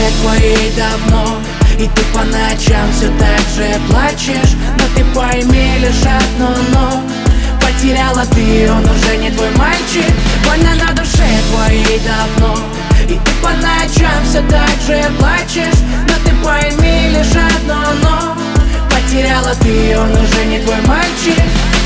твоей давно, и ты по ночам все так же плачешь. Но ты пойми лишь одно но: потеряла ты, он уже не твой мальчик. Больно на душе твоей давно, и ты по ночам все так же плачешь. Но ты пойми лишь одно но: потеряла ты, он уже не твой мальчик.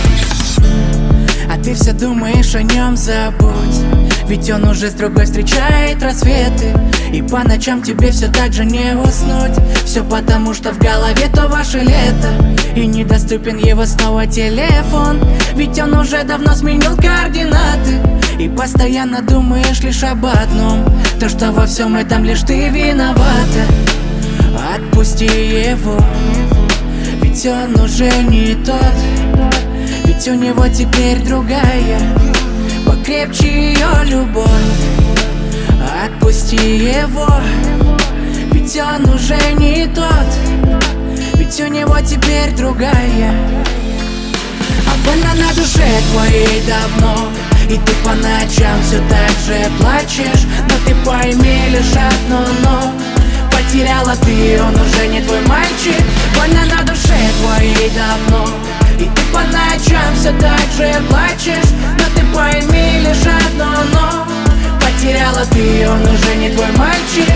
А ты все думаешь о нем, забудь, ведь он уже с другой встречает рассветы. И по ночам тебе все так же не уснуть. Все потому, что в голове то ваше лето, и недоступен его снова телефон. Ведь он уже давно сменил координаты, и постоянно думаешь лишь об одном: то, что во всем этом лишь ты виновата. Отпусти его, ведь он уже не тот. Ведь у него теперь другая, покрепче ее любовь. Отпусти его, ведь он уже не тот. Ведь у него теперь другая. А больно на душе твоей давно, и ты по ночам все так же плачешь. Но ты пойми лишь одно но: потеряла ты, он уже не твой мальчик. Больно на душе твоей давно, и ты по ночам все так же плачешь. Но ты пойми лишь одно но: потеряла ты, он уже не твой мальчик.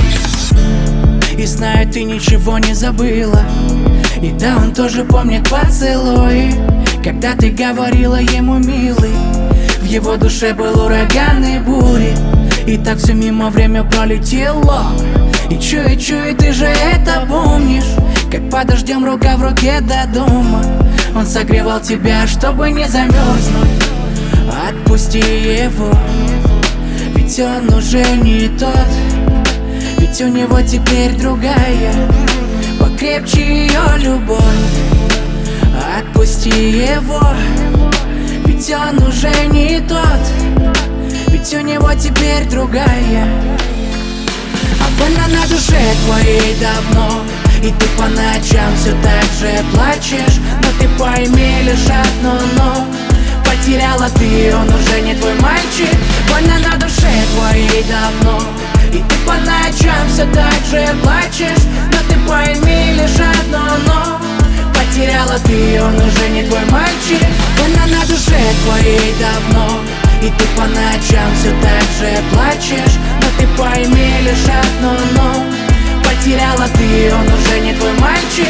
И знаю, ты ничего не забыла, и да, он тоже помнит поцелуи, когда ты говорила ему милый. В его душе был ураган и бури, и так все мимо время пролетело. И чую, ты же это помнишь, как под дождем рука в руке до дома он согревал тебя, чтобы не замерзнуть. Отпусти его, ведь он уже не тот. Ведь у него теперь другая, покрепче ее любовь. Отпусти его, ведь он уже не тот. Ведь у него теперь другая. А больно на душе твоей давно, и ты по ночам все так же плачешь. Но ты пойми лишь одно но: потеряла ты, он уже не твой мальчик. Больно на душе твоей давно, и ты по ночам все так же плачешь. Но ты пойми лишь одно но: потеряла ты, он уже не твой мальчик. Больно на душе твоей давно, и ты по ночам все так же плачешь. Но ты пойми лишь одно но: потеряла ты, он уже не твой мальчик.